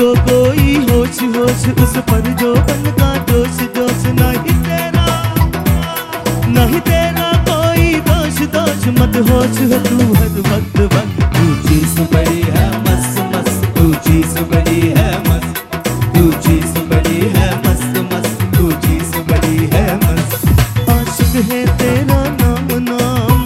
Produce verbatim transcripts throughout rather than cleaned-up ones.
को कोई होश होश उस पर जो बन का जोश जोश नहीं तेरा नहीं तेरा कोई दोष दोष मत होश हो तू हर वक्त वक्त तू चीज बड़ी है मस्त मस्त तू चीज बड़ी है मस्त तू चीज बड़ी है मस्त मस्त तू चीज बड़ी है मस्त आशिक है तेरा नाम नाम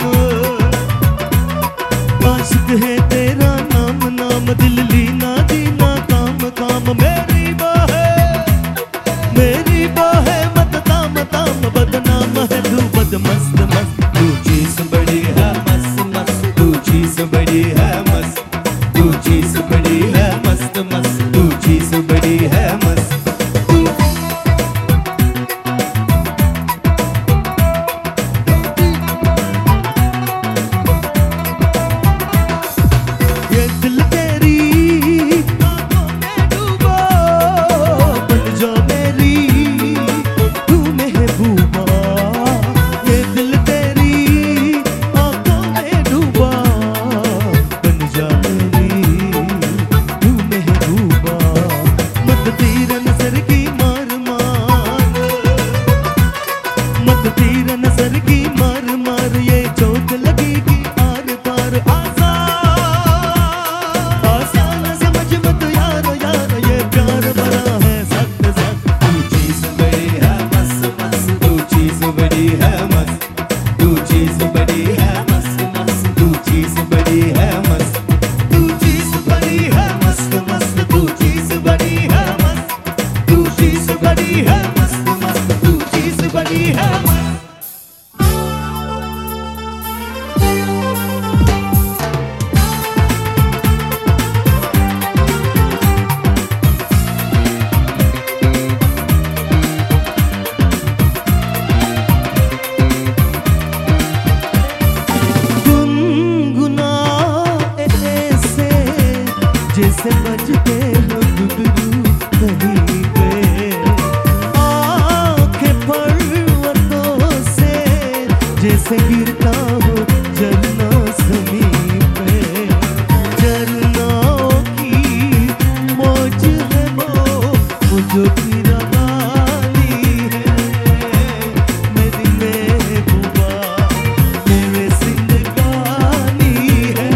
आशिक है तेरा नाम नाम दिल लीना दीना काम काम मेरी बाहें मेरी बाहें मत ताम ताम बदनाम है तू बद मस्त मस्त तू चीज बड़ी है मस्त मस्त तू चीज बड़ी है मस्त तू चीज बड़ी है मस्त मस्त तू चीज बड़ी है मस्त जैसे बजते हो गुगरू कहीं पे आंखें पर्वतों से जैसे गिरता हो झरना ज़मीन पे झरनाओं की मौज है वो वो जो की रवानी है मेरी महबूबा मेरे जिंदगानी है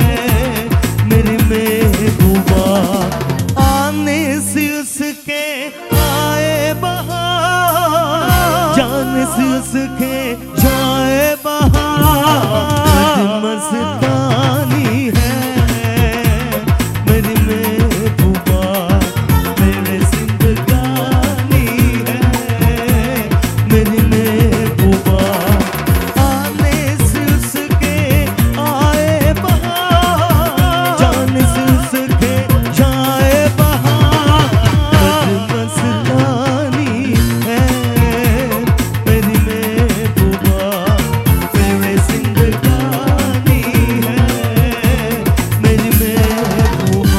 मेरी महबूबा आने से उसके आए बहार जाने से उसके जाए बहार मस्तानी है मेरी महबूबा मेरे जिंदगानी है मेरी महबूबा आने से उसके आए बहार जाने से उसके जाए बहार मस्तानी है मेरी महबूबा मेरे जिंदगानी है मेरी महबूबा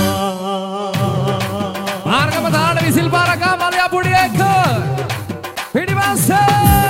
Harga petang visil para kamal ya budi ekor. Ini masa.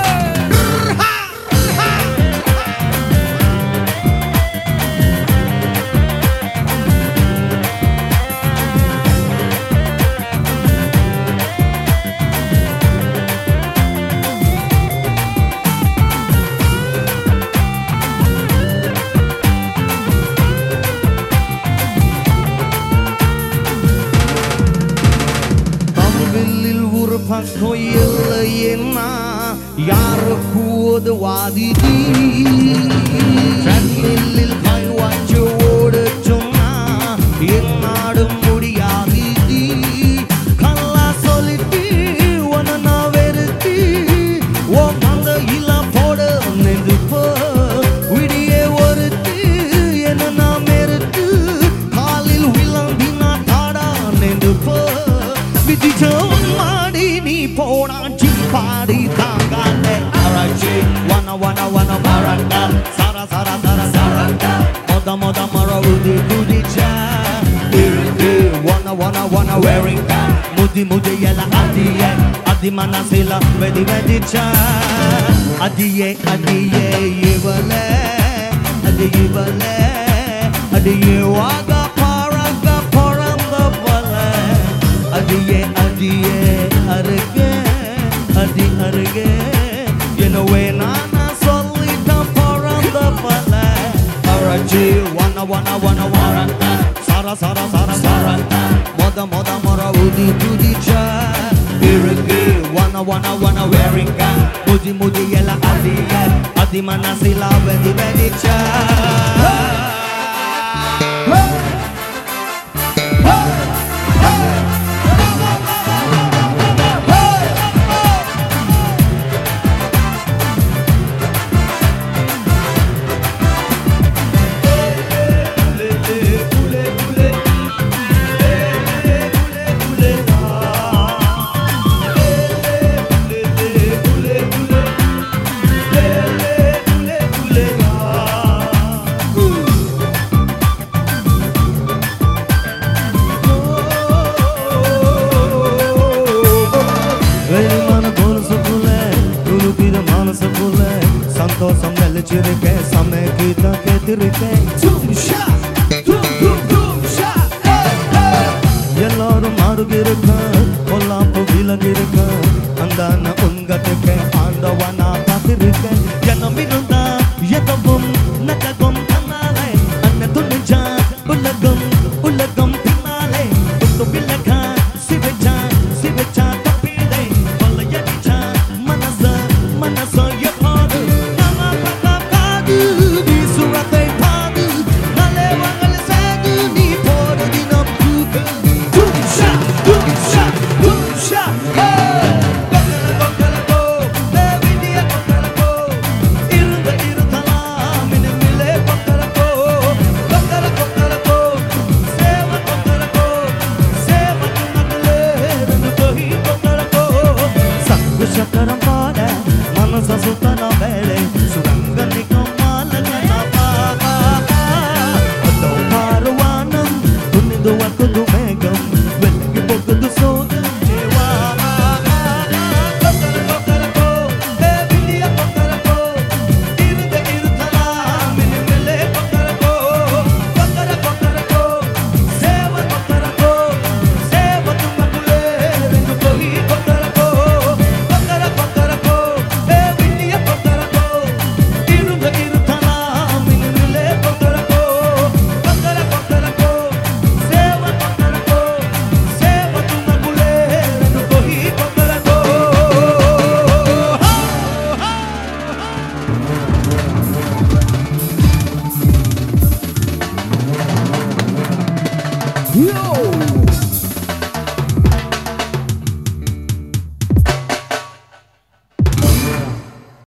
Ambilil vurpak koyelena yar kuod wadidi Trannillil kaivanchodu chonna ennadum mudiyadidi kalla soliti wanana verutti o manda ila podu nendupa vidiye orutti enna merutti kaalil vilambina tada nendupa vidija maadi nee pona chimpadi thangale arachi wana wana wana maranga sara sara sara saranga moda moda mara udi kudija irinde wana wana wana wearing mudi mudi yela adiye adi manasila vedi vedicha adiye adiye yevale adiye vale adiye waga paraga paranda vale wanna wanna wanna Sara Sara Sara Sara Moda moda mora udi udi cha Irigi wanna wanna wanna wearing ka Muji muji yela adi adi mana sila wedi wedi cha Santosa mele chirike same kita ke tirike Tum sha tum tum tum sha hey hey Yellaru maru girka kolla po vila girka andana ungatike andavana patirike janaminunda yadavum nakagum thanale annatunja ulagum ulagum thanale uttu bilakha sivecha sivecha tapide valayadicha manasa manasa yapadu Tum sha tum sha tum sha hey